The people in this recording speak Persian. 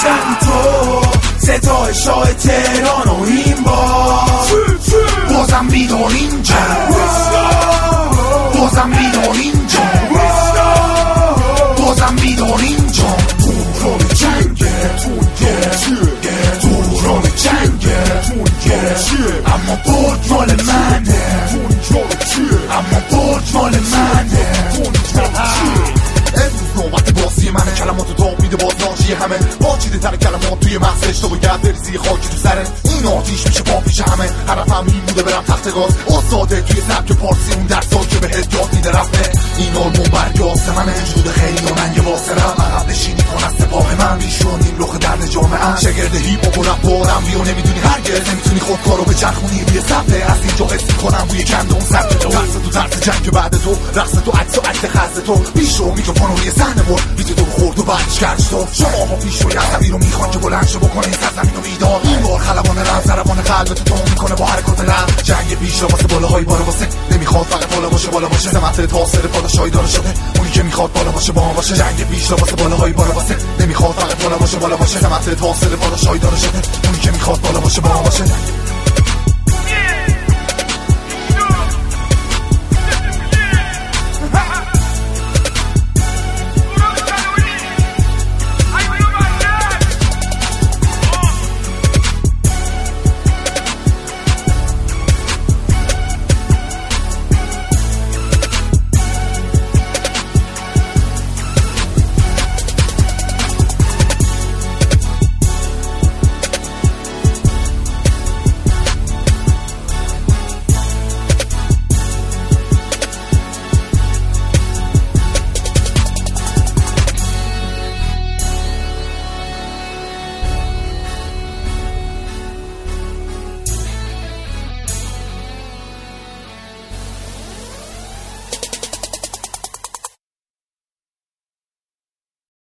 داشتن تو صدای شاه تهران و این بازم بیدار اینجا بازم بیدار اینجا بازم بیدار اینجا دوران جنگه دوران جنگه اما برد مال منه اما برد مال منه امروز نوبت بازی منه کلمات دام میده باز ناشی همه واجیده تر کلمات توی مغز اشتباه گرد بریزی خاکی تو سره این آتیش میشه با پیش همه حرفم این بوده برم تخت گاز آزاده توی سبک پارسی اون درسا که بهت یاد میده رفته این آلبوم برگاست منه جود خیلی و من یه واسرم عقب نشینی کن از سپاه من بیشونیم لخ درد جامعه شگرد هیپ هاپ و رپ بارم بیو نمیدونی هرگز نمیتونی خودکارو به چرخونی روی صفحه از اینجا حس میکنم روی کندون سبک تو ترس تو ترس جنگ بعد تو رقص تو عکس و عکس خسته تو بیشو میکروفون روی صحنه برد بیت تو خورد و بعدش کردش تو شما ها پیش روی عصبی رو میخوان که بلند شو بکنه این سرزمین و میدان این بار خلبان رم زربان قلب تو میکنه با حرکات رم جنگ پیش رو واسه بالاهای باره واسه نمیخواد فقط بالا باشه سمت تاثیر پادشاهی داره شده اونی که میخواد بالا باشه با باشه جنگ پیش رو واسه بالاهای باره واسه نمیخواد فقط بالا باشه سمت تاثیر پادشاهی داره شده اونی که میخواد بالا باشه با باشه